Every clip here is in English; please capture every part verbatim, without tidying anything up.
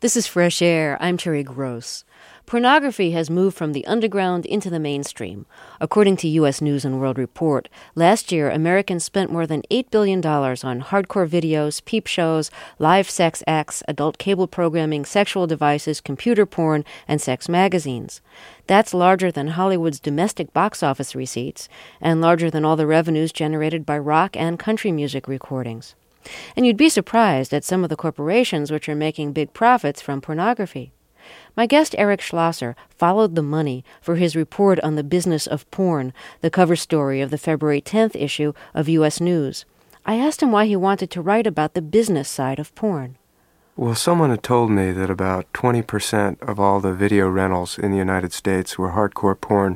This is Fresh Air. I'm Terry Gross. Pornography has moved from the underground into the mainstream. According to U S News and World Report, last year Americans spent more than eight billion dollars on hardcore videos, peep shows, live sex acts, adult cable programming, sexual devices, computer porn, and sex magazines. That's larger than Hollywood's domestic box office receipts and larger than all the revenues generated by rock and country music recordings. And you'd be surprised at some of the corporations which are making big profits from pornography. My guest Eric Schlosser followed the money for his report on the business of porn, the cover story of the February tenth issue of U S News. I asked him why he wanted to write about the business side of porn. Well, someone had told me that about twenty percent of all the video rentals in the United States were hardcore porn.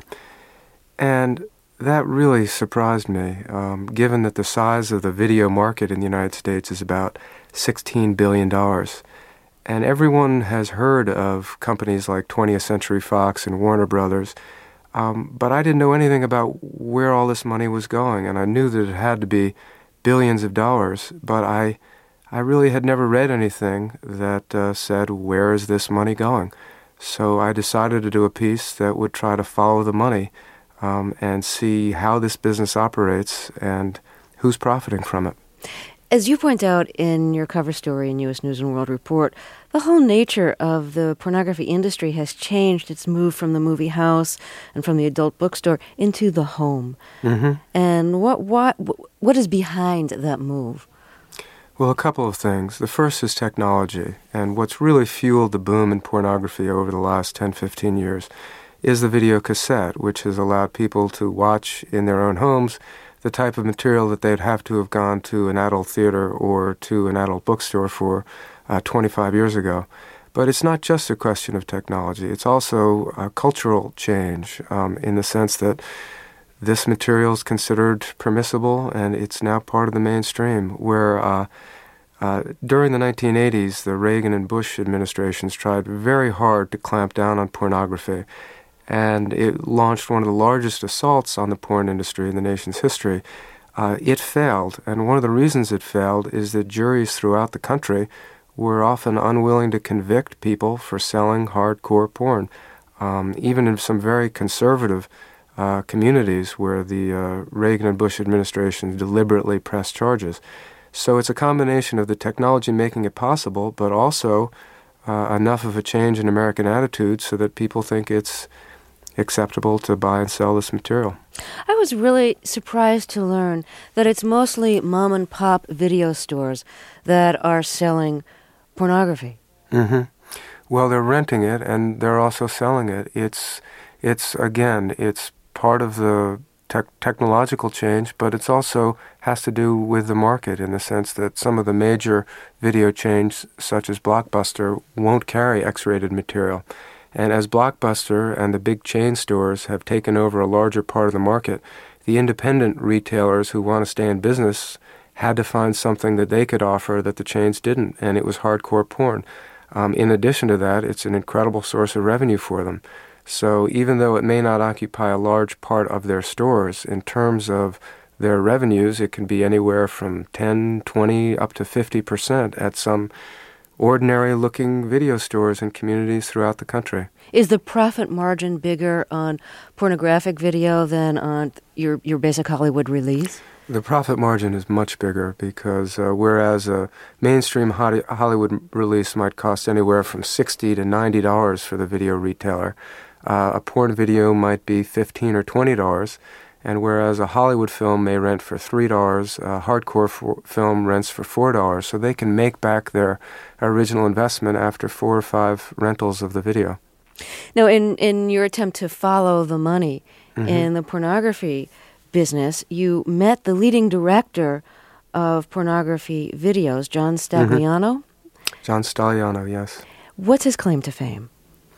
And that really surprised me, um, given that the size of the video market in the United States is about sixteen billion dollars. And everyone has heard of companies like twentieth Century Fox and Warner Brothers, um, but I didn't know anything about where all this money was going, and I knew that it had to be billions of dollars, but I I really had never read anything that uh, said, where is this money going? So I decided to do a piece that would try to follow the money um, and see how this business operates and who's profiting from it. As you point out in your cover story in U S News and World Report, the whole nature of the pornography industry has changed. It's moved from the movie house and from the adult bookstore into the home. Mm-hmm. And what what what is behind that move? Well, a couple of things. The first is technology, and what's really fueled the boom in pornography over the last ten, fifteen years is the video cassette, which has allowed people to watch in their own homes the type of material that they'd have to have gone to an adult theater or to an adult bookstore for uh, twenty-five years ago. But it's not just a question of technology. It's also a cultural change um, in the sense that this material is considered permissible and it's now part of the mainstream, where uh, uh, during the nineteen eighties, the Reagan and Bush administrations tried very hard to clamp down on pornography. And it launched one of the largest assaults on the porn industry in the nation's history. Uh, it failed, and one of the reasons it failed is that juries throughout the country were often unwilling to convict people for selling hardcore porn, um, even in some very conservative uh, communities where the uh, Reagan and Bush administrations deliberately pressed charges. So it's a combination of the technology making it possible, but also uh, enough of a change in American attitudes so that people think it's acceptable to buy and sell this material. I was really surprised to learn that it's mostly mom and pop video stores that are selling pornography. Mm-hmm. Well, they're renting it and they're also selling it. It's, it's again, it's part of the te- technological change, but it's also has to do with the market in the sense that some of the major video chains, such as Blockbuster, won't carry X-rated material. And as Blockbuster and the big chain stores have taken over a larger part of the market, the independent retailers who want to stay in business had to find something that they could offer that the chains didn't, and it was hardcore porn. Um, in addition to that, it's an incredible source of revenue for them. So even though it may not occupy a large part of their stores, in terms of their revenues, it can be anywhere from ten, twenty, up to fifty percent at some ordinary-looking video stores in communities throughout the country. Is the profit margin bigger on pornographic video than on your, your basic Hollywood release? The profit margin is much bigger because uh, whereas a mainstream Hollywood release might cost anywhere from sixty dollars to ninety dollars for the video retailer, uh, a porn video might be fifteen dollars or twenty dollars. And whereas a Hollywood film may rent for three dollars, a hardcore for, film rents for four dollars, so they can make back their original investment after four or five rentals of the video. Now, in, in your attempt to follow the money mm-hmm. in the pornography business, you met the leading director of pornography videos, John Stagliano? Mm-hmm. John Stagliano, yes. What's his claim to fame?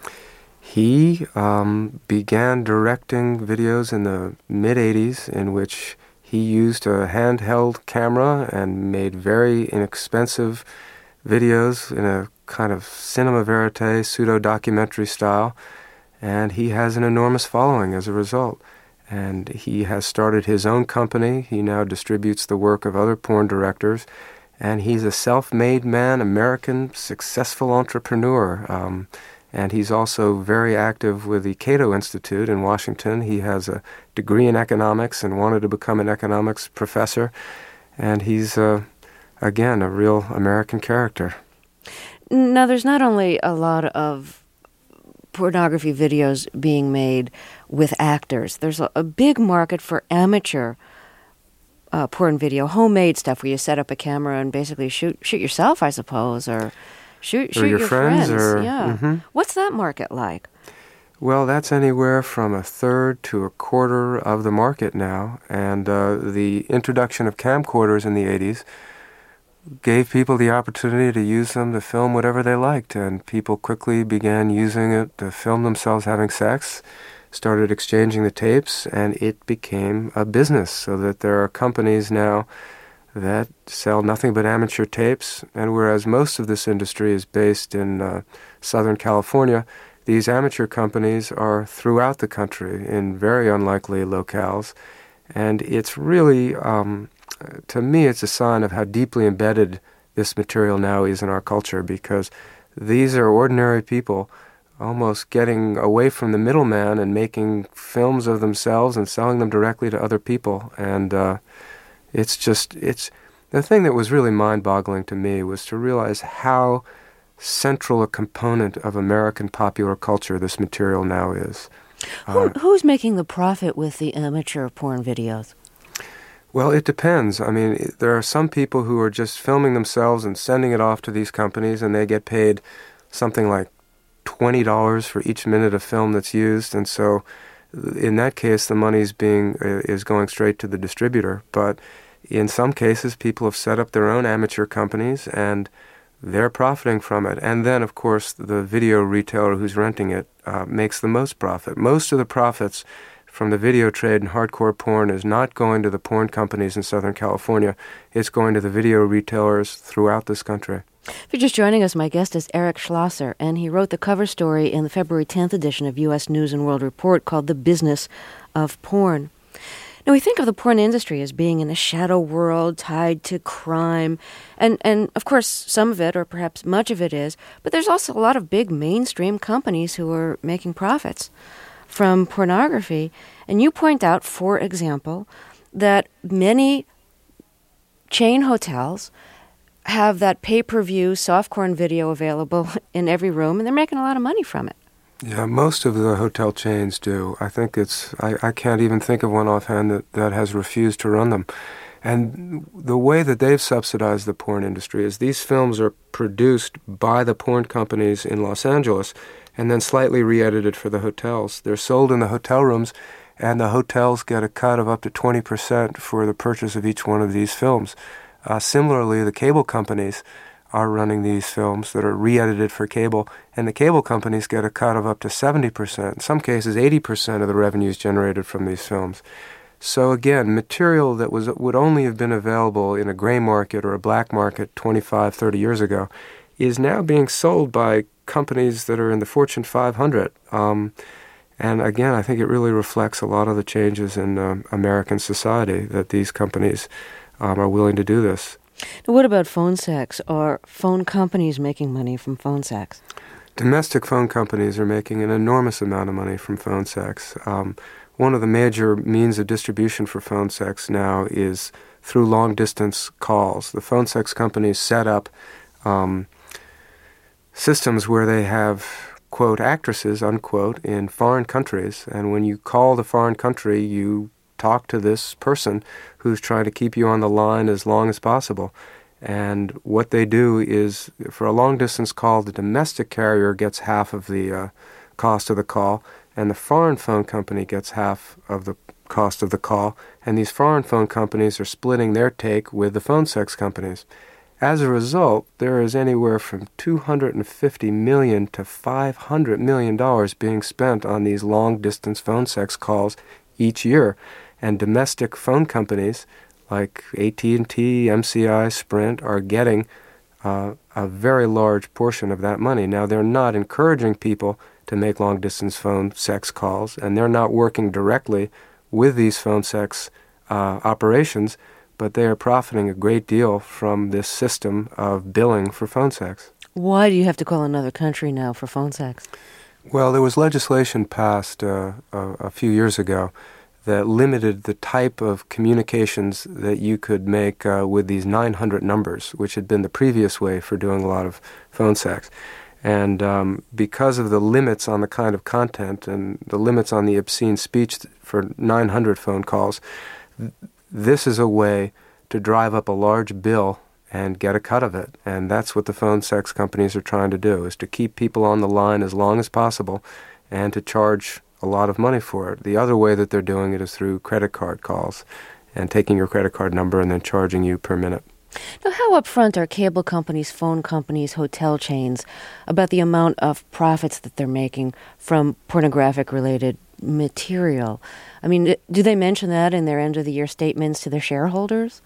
He um, began directing videos in the mid-eighties in which he used a handheld camera and made very inexpensive videos in a kind of cinema verite, pseudo-documentary style, and he has an enormous following as a result. And he has started his own company. He now distributes the work of other porn directors, And he's a self-made man, American, successful entrepreneur. Um, and he's also very active with the Cato Institute in Washington. He has a degree in economics and wanted to become an economics professor. And he's, uh, again, a real American character. Now, there's not only a lot of pornography videos being made with actors. There's a, a big market for amateur uh, porn video, homemade stuff where you set up a camera and basically shoot shoot yourself, I suppose, or shoot, shoot or your, your friends. friends. Or, yeah. Mm-hmm. What's that market like? Well, that's anywhere from a third to a quarter of the market now. And uh, the introduction of camcorders in the eighties gave people the opportunity to use them to film whatever they liked. And people quickly began using it to film themselves having sex, started exchanging the tapes, and it became a business, so that there are companies now that sell nothing but amateur tapes. And whereas most of this industry is based in uh, Southern California, these amateur companies are throughout the country in very unlikely locales. And it's really, um, to me, it's a sign of how deeply embedded this material now is in our culture, because these are ordinary people almost getting away from the middleman and making films of themselves and selling them directly to other people. And uh, it's just, it's, the thing that was really mind-boggling to me was to realize how central a component of American popular culture this material now is. Who, Uh, who's making the profit with the amateur porn videos? Well, it depends. I mean, i- there are some people who are just filming themselves and sending it off to these companies, and they get paid something like twenty dollars for each minute of film that's used. And so th- in that case, the money's being uh, is going straight to the distributor. But in some cases, people have set up their own amateur companies, and they're profiting from it. And then, of course, the video retailer who's renting it uh, makes the most profit. Most of the profits from the video trade in hardcore porn is not going to the porn companies in Southern California. It's going to the video retailers throughout this country. If you're just joining us, my guest is Eric Schlosser, and he wrote the cover story in the February tenth edition of U S News and World Report called The Business of Porn. Now, we think of the porn industry as being in a shadow world tied to crime, and, and of course, some of it, or perhaps much of it is, but there's also a lot of big mainstream companies who are making profits from pornography. And you point out, for example, that many chain hotels have that pay-per-view softcore video available in every room, and they're making a lot of money from it. Yeah, most of the hotel chains do. I think it's, I, I can't even think of one offhand that, that has refused to run them. And the way that they've subsidized the porn industry is these films are produced by the porn companies in Los Angeles and then slightly re-edited for the hotels. They're sold in the hotel rooms, and the hotels get a cut of up to twenty percent for the purchase of each one of these films. Uh, similarly, the cable companies are running these films that are re-edited for cable, and the cable companies get a cut of up to seventy percent, in some cases eighty percent of the revenues generated from these films. So again, material that was would only have been available in a gray market or a black market twenty-five, thirty years ago is now being sold by companies that are in the Fortune five hundred. Um, and again, I think it really reflects a lot of the changes in um, American society that these companies um, are willing to do this. Now, what about phone sex? Are phone companies making money from phone sex? Domestic phone companies are making an enormous amount of money from phone sex. Um, one of the major means of distribution for phone sex now is through long-distance calls. The phone sex companies set up um, systems where they have, quote, actresses, unquote, in foreign countries. And when you call the foreign country, you talk to this person who's trying to keep you on the line as long as possible. And what they do is, for a long-distance call, the domestic carrier gets half of the uh, cost of the call, and the foreign phone company gets half of the cost of the call. And these foreign phone companies are splitting their take with the phone sex companies. As a result, there is anywhere from two hundred fifty million dollars to five hundred million dollars being spent on these long-distance phone sex calls each year. And domestic phone companies like A T and T, M C I, Sprint are getting uh, a very large portion of that money. Now, they're not encouraging people to make long-distance phone sex calls, and they're not working directly with these phone sex uh, operations, but they are profiting a great deal from this system of billing for phone sex. Why do you have to call another country now for phone sex? Well, there was legislation passed uh, a, a few years ago that limited the type of communications that you could make uh, with these nine hundred numbers, which had been the previous way for doing a lot of phone sex. And um, because of the limits on the kind of content and the limits on the obscene speech for nine hundred phone calls, th- this is a way to drive up a large bill and get a cut of it. And that's what the phone sex companies are trying to do, is to keep people on the line as long as possible and to charge a lot of money for it. The other way that they're doing it is through credit card calls and taking your credit card number and then charging you per minute. Now, how upfront are cable companies, phone companies, hotel chains about the amount of profits that they're making from pornographic-related material? I mean, do they mention that in their end-of-the-year statements to their shareholders?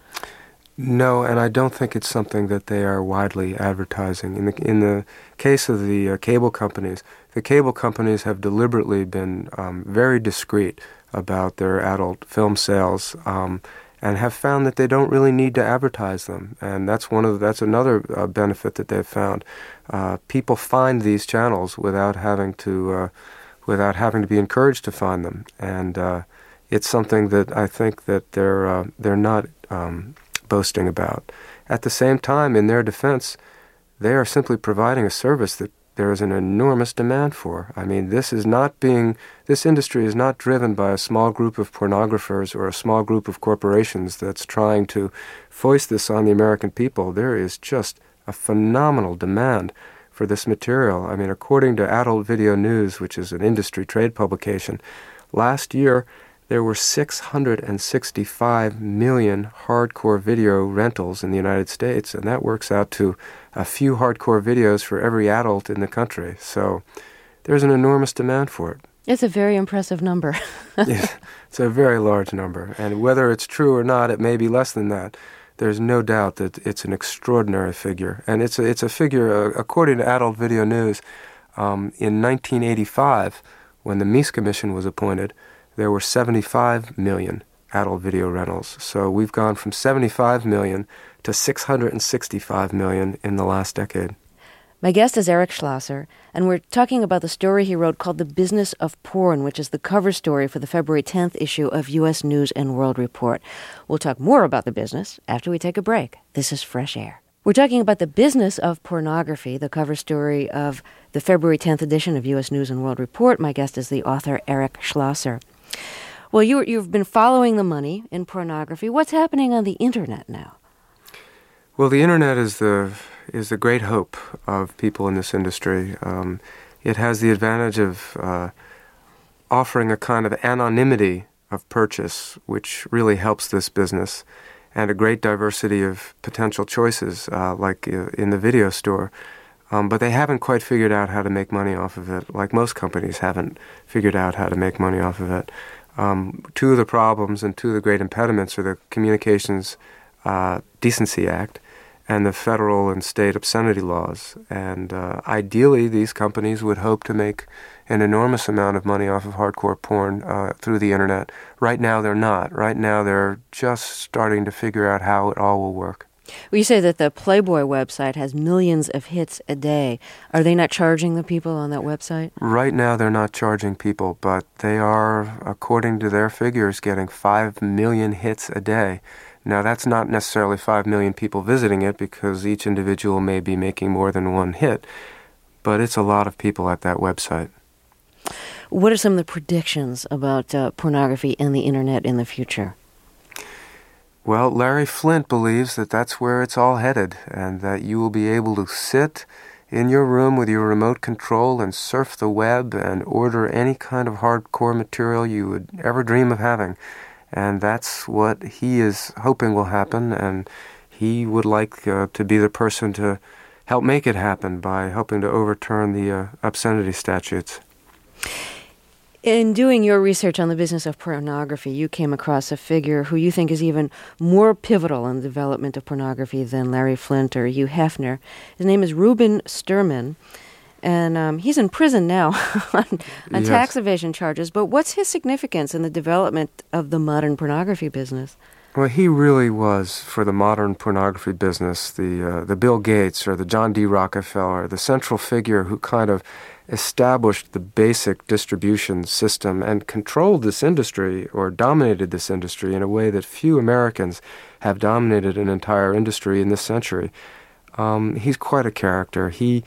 No, and I don't think it's something that they are widely advertising. In the in the case of the uh, cable companies, the cable companies have deliberately been um, very discreet about their adult film sales, um, and have found that they don't really need to advertise them. And that's one of the, that's another uh, benefit that they've found. Uh, people find these channels without having to uh, without having to be encouraged to find them, and uh, it's something that I think that they're uh, they're not. Um, boasting about. At the same time, in their defense, they are simply providing a service that there is an enormous demand for. I mean, this is not being, this industry is not driven by a small group of pornographers or a small group of corporations that's trying to foist this on the American people. There is just a phenomenal demand for this material. I mean, according to Adult Video News, which is an industry trade publication, last year there were six hundred sixty-five million hardcore video rentals in the United States, and that works out to a few hardcore videos for every adult in the country. So there's an enormous demand for it. It's a very impressive number. Yeah, it's a very large number, and whether it's true or not, it may be less than that. There's no doubt that it's an extraordinary figure, and it's a, it's a figure, uh, according to Adult Video News, um, in nineteen eighty-five, when the Meese Commission was appointed, there were seventy-five million adult video rentals. So we've gone from seventy-five million to six hundred sixty-five million in the last decade. My guest is Eric Schlosser, and we're talking about the story he wrote called The Business of Porn, which is the cover story for the February tenth issue of U S News and World Report. We'll talk more about the business after we take a break. This is Fresh Air. We're talking about the business of pornography, the cover story of the February tenth edition of U S News and World Report. My guest is the author Eric Schlosser. Well, you, you've been following the money in pornography. What's happening on the Internet now? Well, the Internet is the is the great hope of people in this industry. Um, it has the advantage of uh, offering a kind of anonymity of purchase, which really helps this business, and a great diversity of potential choices, uh, like uh, in the video store. Um, but they haven't quite figured out how to make money off of it, like most companies haven't figured out how to make money off of it. Um, two of the problems and two of the great impediments are the Communications uh, Decency Act and the federal and state obscenity laws. And uh, ideally, these companies would hope to make an enormous amount of money off of hardcore porn uh, through the Internet. Right now, they're not. Right now, they're just starting to figure out how it all will work. Well, you say that the Playboy website has millions of hits a day. Are they not charging the people on that website? Right now, they're not charging people, but they are, according to their figures, getting five million hits a day. Now, that's not necessarily five million people visiting it, because each individual may be making more than one hit, but it's a lot of people at that website. What are some of the predictions about uh, pornography and the Internet in the future? Well, Larry Flynt believes that that's where it's all headed, and that you will be able to sit in your room with your remote control and surf the web and order any kind of hardcore material you would ever dream of having. And that's what he is hoping will happen, and he would like uh, to be the person to help make it happen by helping to overturn the uh, obscenity statutes. In doing your research on the business of pornography, you came across a figure who you think is even more pivotal in the development of pornography than Larry Flynt or Hugh Hefner. His name is Reuben Sterman, and um, he's in prison now on, on yes. tax evasion charges. But what's his significance in the development of the modern pornography business? Well, he really was, for the modern pornography business, the uh, the Bill Gates or the John D. Rockefeller, the central figure who kind of established the basic distribution system and controlled this industry or dominated this industry in a way that few Americans have dominated an entire industry in this century. Um, he's quite a character. He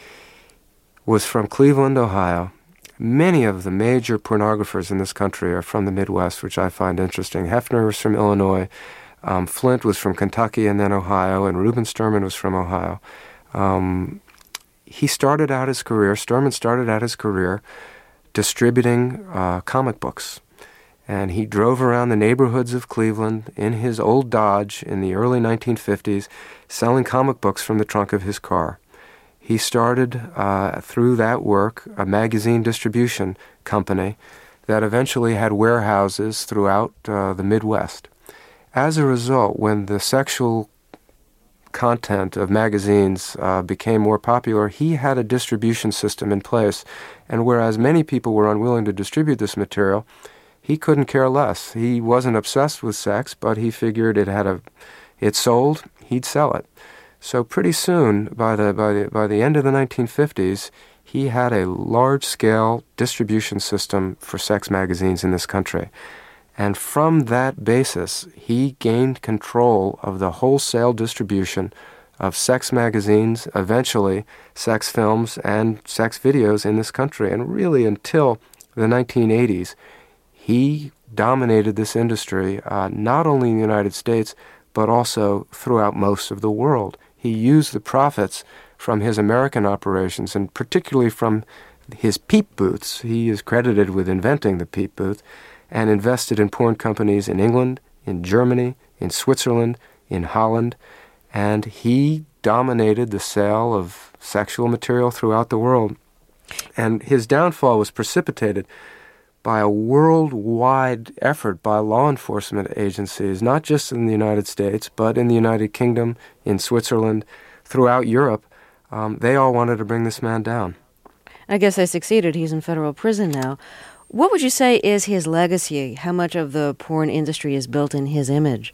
was from Cleveland, Ohio. Many of the major pornographers in this country are from the Midwest, which I find interesting. Hefner was from Illinois, um, Flint was from Kentucky and then Ohio, and Reuben Sterman was from Ohio. Um, he started out his career, Sterman started out his career distributing uh, comic books. And he drove around the neighborhoods of Cleveland in his old Dodge in the early nineteen fifties, selling comic books from the trunk of his car. He started, uh, through that work, a magazine distribution company that eventually had warehouses throughout uh, the Midwest. As a result, when the sexual content of magazines uh, became more popular, he had a distribution system in place. And whereas many people were unwilling to distribute this material, he couldn't care less. He wasn't obsessed with sex, but he figured it had a, it sold, he'd sell it. So pretty soon, by the by the by the end of the nineteen fifties, he had a large-scale distribution system for sex magazines in this country. And from that basis, he gained control of the wholesale distribution of sex magazines, eventually sex films and sex videos in this country. And really until the nineteen eighties, he dominated this industry, uh, not only in the United States, but also throughout most of the world. He used the profits from his American operations, and particularly from his peep booths. He is credited with inventing the peep booth, and invested in porn companies in England, in Germany, in Switzerland, in Holland, and he dominated the sale of sexual material throughout the world. And his downfall was precipitated by a worldwide effort by law enforcement agencies, not just in the United States, but in the United Kingdom, in Switzerland, throughout Europe. Um, they all wanted to bring this man down. I guess they succeeded. He's in federal prison now. What would you say is his legacy? How much of the porn industry is built in his image?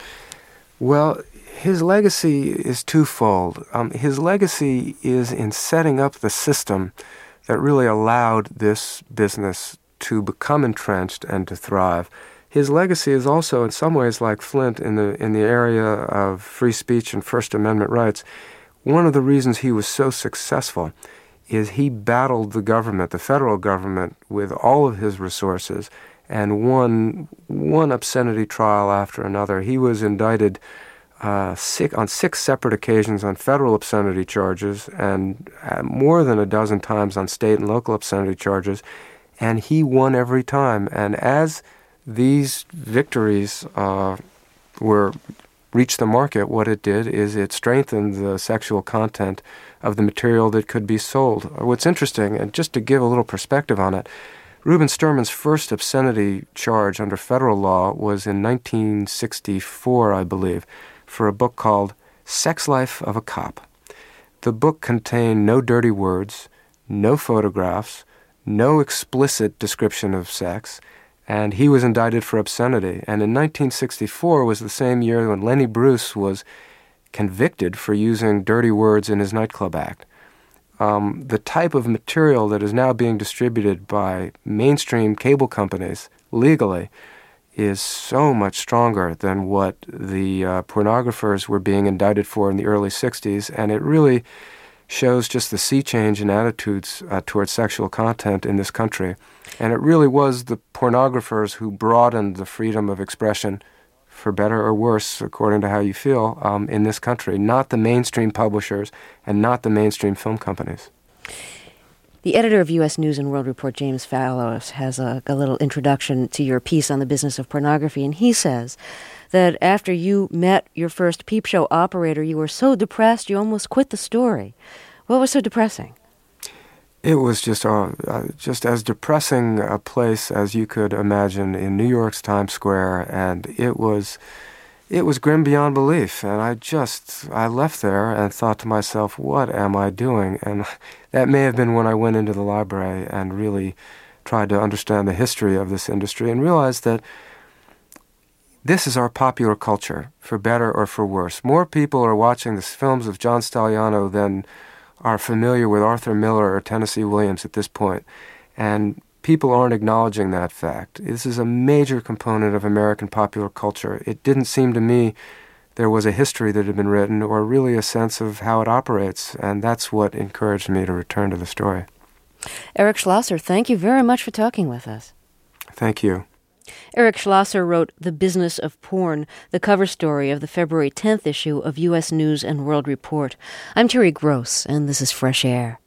Well, his legacy is twofold. Um, his legacy is in setting up the system that really allowed this business to become entrenched and to thrive. His legacy is also in some ways like Flint in the in the area of free speech and First Amendment rights. One of the reasons he was so successful is he battled the government, the federal government, with all of his resources and won one obscenity trial after another. He was indicted uh, six, on six separate occasions on federal obscenity charges and uh, more than a dozen times on state and local obscenity charges. And he won every time. And as these victories uh, were reached the market, what it did is it strengthened the sexual content of the material that could be sold. What's interesting, and just to give a little perspective on it, Reuben Sterman's first obscenity charge under federal law was in nineteen sixty-four, I believe, for a book called Sex Life of a Cop. The book contained no dirty words, no photographs, no explicit description of sex, and he was indicted for obscenity. And in nineteen sixty-four was the same year when Lenny Bruce was convicted for using dirty words in his nightclub act. Um, the type of material that is now being distributed by mainstream cable companies legally is so much stronger than what the uh, pornographers were being indicted for in the early sixties, and it really shows just the sea change in attitudes uh, towards sexual content in this country. And it really was the pornographers who broadened the freedom of expression, for better or worse, according to how you feel, um, in this country, not the mainstream publishers and not the mainstream film companies. The editor of U S News and World Report, James Fallows, has a, a little introduction to your piece on the business of pornography, and he says that after you met your first peep show operator, you were so depressed you almost quit the story. What was so depressing? It was just uh, uh, just as depressing a place as you could imagine in New York's Times Square, and it was it was grim beyond belief. And I just I left there and thought to myself, what am I doing? And that may have been when I went into the library and really tried to understand the history of this industry and realized that this is our popular culture, for better or for worse. More people are watching the films of John Stagliano than are familiar with Arthur Miller or Tennessee Williams at this point. And people aren't acknowledging that fact. This is a major component of American popular culture. It didn't seem to me there was a history that had been written or really a sense of how it operates, and that's what encouraged me to return to the story. Eric Schlosser, thank you very much for talking with us. Thank you. Eric Schlosser wrote The Business of Porn, the cover story of the February tenth issue of U S News and World Report. I'm Terry Gross, and this is Fresh Air.